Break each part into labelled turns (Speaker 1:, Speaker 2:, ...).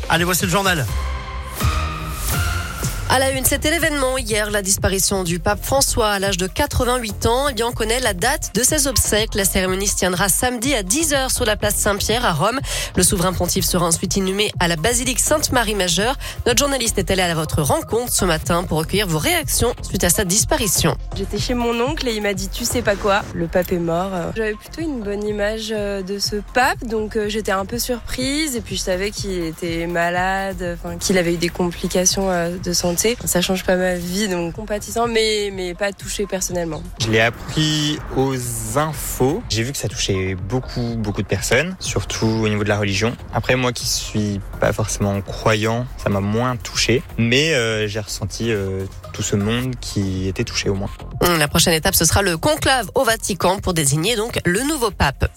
Speaker 1: Allez, voici le journal.
Speaker 2: À la une, c'était l'événement hier, la disparition du pape François à l'âge de 88 ans. Eh bien, on connaît la date de ses obsèques. La cérémonie se tiendra samedi à 10h sur la place Saint-Pierre à Rome. Le souverain pontife sera ensuite inhumé à la basilique Sainte-Marie-Majeure. Notre journaliste est allé à votre rencontre ce matin pour recueillir vos réactions suite à sa disparition.
Speaker 3: J'étais chez mon oncle et il m'a dit tu sais pas quoi, le pape est mort. J'avais plutôt une bonne image de ce pape, donc j'étais un peu surprise et puis je savais qu'il était malade, qu'il avait eu des complications de santé. Ça change pas ma vie, donc compatissant, mais pas touché personnellement.
Speaker 4: Je l'ai appris aux infos. J'ai vu que ça touchait beaucoup de personnes, surtout au niveau de la religion. Après, moi qui suis pas forcément croyant, ça m'a moins touché, mais j'ai ressenti tout ce monde qui était touché au moins.
Speaker 2: La prochaine étape, ce sera le conclave au Vatican pour désigner donc le nouveau pape.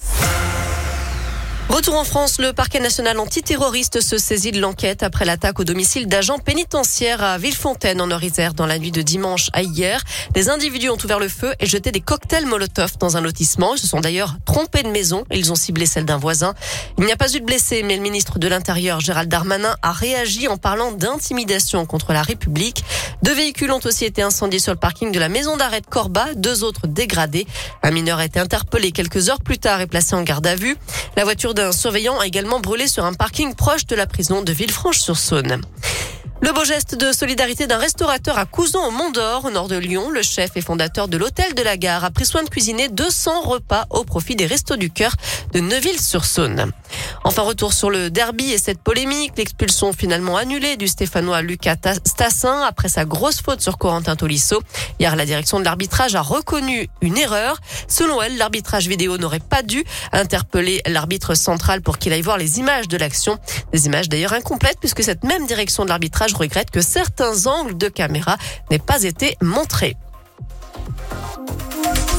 Speaker 2: Retour en France, le parquet national antiterroriste se saisit de l'enquête après l'attaque au domicile d'agents pénitentiaires à Villefontaine en Orisère dans la nuit de dimanche à hier. Des individus ont ouvert le feu et jeté des cocktails Molotov dans un lotissement. Ils se sont d'ailleurs trompés de maison et ils ont ciblé celle d'un voisin. Il n'y a pas eu de blessés, mais le ministre de l'Intérieur, Gérald Darmanin, a réagi en parlant d'intimidation contre la République. 2 véhicules ont aussi été incendiés sur le parking de la maison d'arrêt de Corba, 2 autres dégradés. Un mineur a été interpellé quelques heures plus tard et placé en garde à vue. La voiture d'un surveillant a également brûlé sur un parking proche de la prison de Villefranche-sur-Saône. Le beau geste de solidarité d'un restaurateur à Couzon au Mont-d'Or, au nord de Lyon. Le chef et fondateur de l'hôtel de la Gare a pris soin de cuisiner 200 repas au profit des Restos du Cœur de Neuville-sur-Saône. Enfin, retour sur le derby et cette polémique. L'expulsion finalement annulée du Stéphanois Lucas Stassin après sa grosse faute sur Corentin Tolisso. Hier, la direction de l'arbitrage a reconnu une erreur. Selon elle, l'arbitrage vidéo n'aurait pas dû interpeller l'arbitre central pour qu'il aille voir les images de l'action. Des images d'ailleurs incomplètes puisque cette même direction de l'arbitrage regrette que certains angles de caméra n'aient pas été montrés.